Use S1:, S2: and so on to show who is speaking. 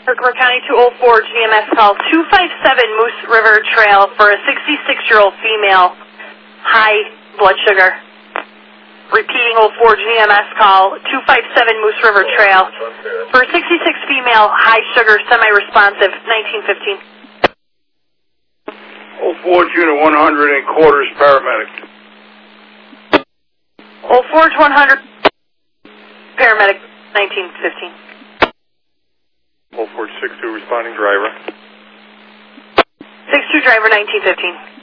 S1: Herkimer County 204 GMS call 257 Moose River Trail for a 66-year-old female, high blood sugar. Repeating 04 GMS call 257 Moose River Trail for a 66 female, high sugar, semi-responsive, 1915.
S2: 04 unit 100 and quarters paramedic.
S1: 04 to 100 paramedic, 1915.
S2: 04 62 responding driver.
S1: 62 driver, 1915.